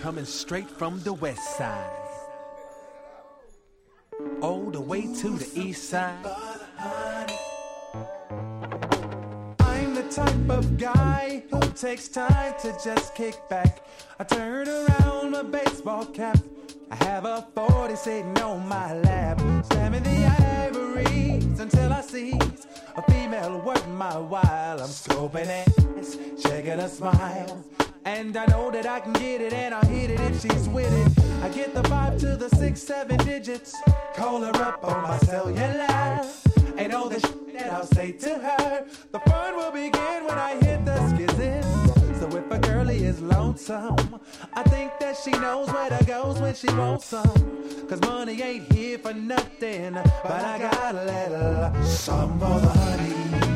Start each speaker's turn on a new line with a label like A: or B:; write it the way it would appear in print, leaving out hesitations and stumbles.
A: coming straight from the west side. All the way to the east side. I'm the type of guy who takes time to just kick back. I turn around my baseball cap. I have a 40 sitting on my lap, slamming the ivories until I see a female worth my while. I'm scoping ass, checking a smile, and I know that I can get it and I'll hit it if she's with it. I get the 5 to the 6, 7 digits, call her up on my cellular, and all the shit that I'll say to her. The fun will begin when I hit the skizzin'. So if a girlie is lonesome, I think that she knows where to go when she wants some. Cause money ain't here for nothing, but I got a little something for the honey.